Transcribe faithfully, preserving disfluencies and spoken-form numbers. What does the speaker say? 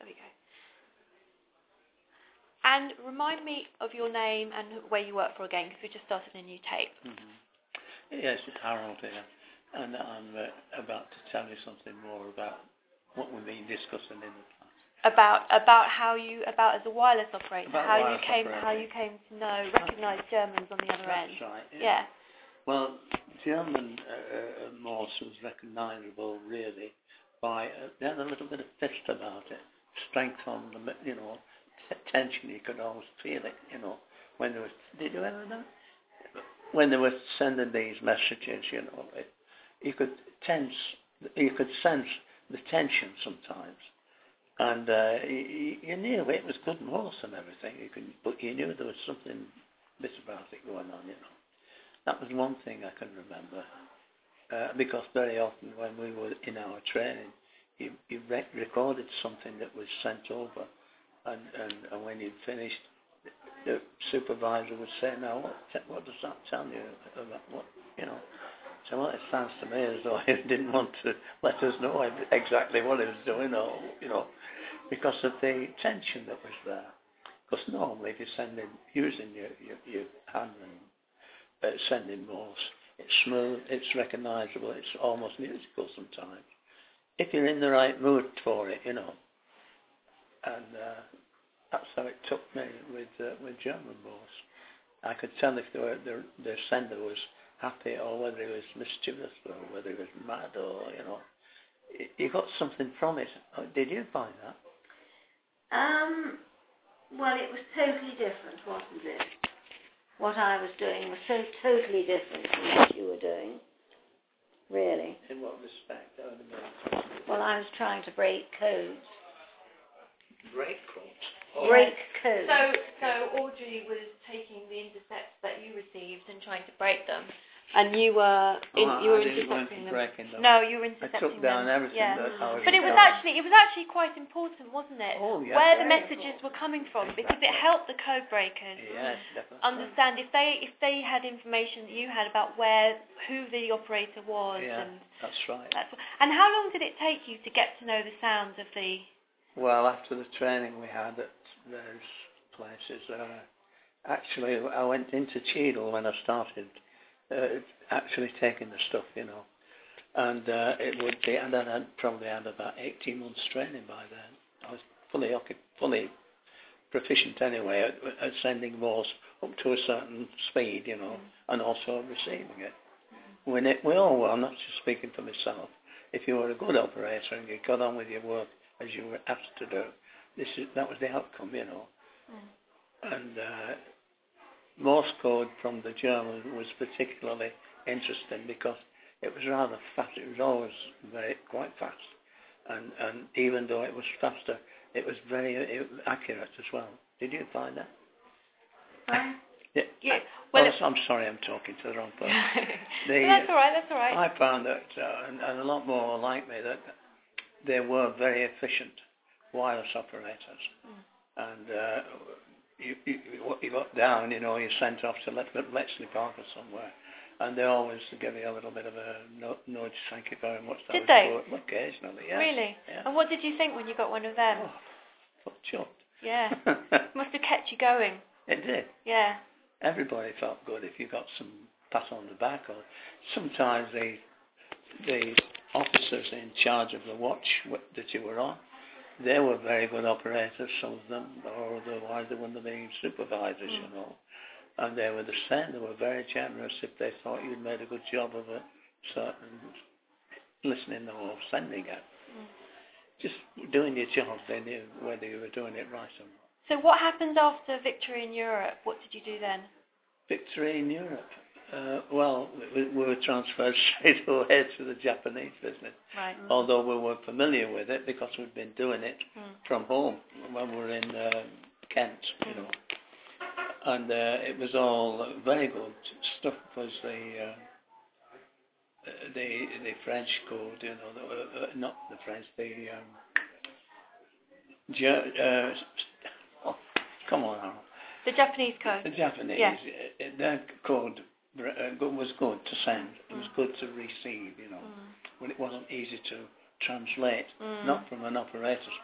There we go. And remind me of your name and where you work for again, because we just started a new tape. Mm-hmm. Yes, it's Harold here, and I'm uh, about to tell you something more about what we've been discussing in the past. About about how you about as a wireless operator, About how wireless you came operator. how you came to know recognise Germans on the other That's end. right. Yeah. Yeah. Well, German uh, Morse was recognisable really by uh, they had a little bit of fist about it, strength on the you know t- tension. You could always feel it. You know when there was. Did you ever know? When they were sending these messages, you know, it, you could tense, you could sense the tension sometimes, and uh, you, you knew it was good Morse and everything. You could, but you knew there was something bit about it going on. You know, that was one thing I can remember, uh, because very often when we were in our training, you, you rec- recorded something that was sent over, and, and, and when you'd finished, the supervisor would say, "Now, what, what does that tell you about what, you know?" So, well, it sounds to me as though he didn't want to let us know exactly what he was doing, or, you know, because of the tension that was there. Because normally, if you're sending, using your, your, your hand and uh, sending Morse, it's smooth, it's recognisable, it's almost musical sometimes. If you're in the right mood for it, you know. And uh, that's how it took me with uh, with German Morse. I could tell if they were, the, the sender was happy or whether he was mischievous or whether he was mad or, you know. You got something from it. Did you find that? Um, well, it was totally different, wasn't it? What I was doing was so totally different from what you were doing. Really. In what respect? I don't know. Well, I was trying to break codes. Break codes? Oh. Break codes. So, so Audrey was taking the intercepts that you received and trying to break them, and you were in, oh, you were I didn't intercepting them. Breaking them. No, you were I intercepting took down them. everything yeah. that I was. But it was doing. actually it was actually quite important, wasn't it? Oh, yeah. Where the Yeah, messages were coming from, exactly. because it helped the code breakers Yes, definitely. understand if they if they had information that you had about where who the operator was. Yeah, and that's right. that's, and how long did it take you to get to know the sounds of the? Well, after the training we had at those places, uh, actually I went into Cheadle when I started, uh, actually taking the stuff, you know, and uh, it would be, and then I'd probably had about eighteen months training by then. I was fully fully proficient anyway at, at sending Morse up to a certain speed, you know, mm. and also receiving it. Mm. When it, we all were, I'm not just speaking for myself, if you were a good operator and you got on with your work as you were asked to do, this is, that was the outcome, you know. Mm. And uh, Morse code from the German was particularly interesting because it was rather fast. It was always very quite fast, and and even though it was faster, it was very it, accurate as well. Did you find that? Right. Yeah. yeah. Well, oh, I'm sorry, I'm talking to the wrong person. the, well, that's all right. That's all right. I found that, uh, and, and a lot more like me, that they were very efficient wireless operators, mm. and uh, you, you, what you got down, you know, you sent off to Let- Bletchley Park or somewhere, and they always give you a little bit of a no, nudge, thank you very much. That did was they? Good. Occasionally, yes. Really? Yeah. And what did you think when you got one of them? Oh, felt chucked. Yeah. Must have kept you going. It did. Yeah. Everybody felt good if you got some pat on the back, or sometimes the the officers in charge of the watch that you were on, they were very good operators, some of them, or otherwise they wouldn't have been supervisors, mm. you know. And they were the same, they were very generous if they thought you'd made a good job of a certain listening or sending it. Mm. Just doing your job, they knew whether you were doing it right or not. So what happened after victory in Europe? What did you do then? Victory in Europe? Uh, well, we, we were transferred straight away to the Japanese business. Right. Mm. Although we were familiar with it because we'd been doing it mm. from home when we were in uh, Kent, you mm. know. And uh, it was all very good stuff. Was the uh, the the French code, you know, the, uh, not the French, the um, uh, oh, come on now. The Japanese code. The Japanese, yes. uh, their code uh, was good to send. It was mm. good to receive, you know, mm. when it wasn't easy to translate, mm. not from an operator's